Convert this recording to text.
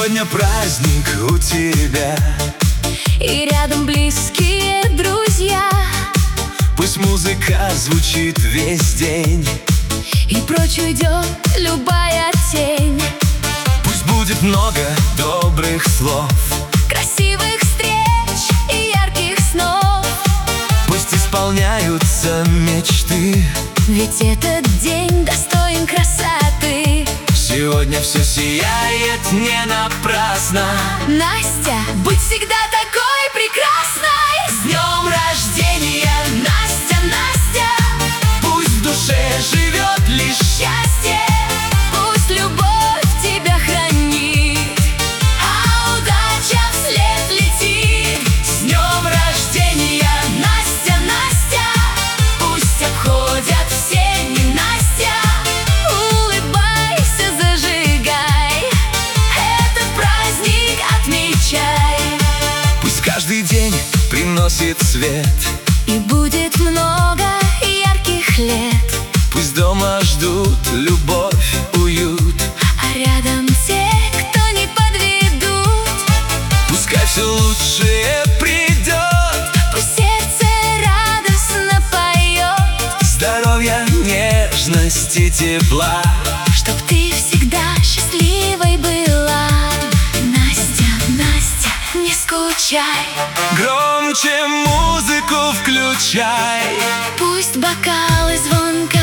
Сегодня праздник у тебя, и рядом близкие друзья. пусть музыка звучит весь день, И прочь уйдет любая тень. пусть будет много добрых слов, Красивых встреч и ярких снов. пусть исполняются мечты. Ведь этот день достоин красоты. Сегодня все сияет не напрасно. Настя, быть всегда такой прекрасной. С днем рождения, Настя, Настя! Пусть в душе живет лишь счастье, Пусть любовь тебя хранит, а удача вслед летит. С днем рождения, Настя, Настя! Пусть обходят все ненастья. улыбайся, зажигай, Этот праздник отмечай. Пусть каждый день приносит свет, и будет много ярких лет. пусть дома ждут любовь, уют. А рядом те, кто не подведут. Пускай все лучшее придет, Пусть сердце радостно поет, здоровья, нежности, тепла. чтоб ты всегда счастливой была. Настя, Настя, не скучай. Громче музыку включай, Пусть бокалы звонко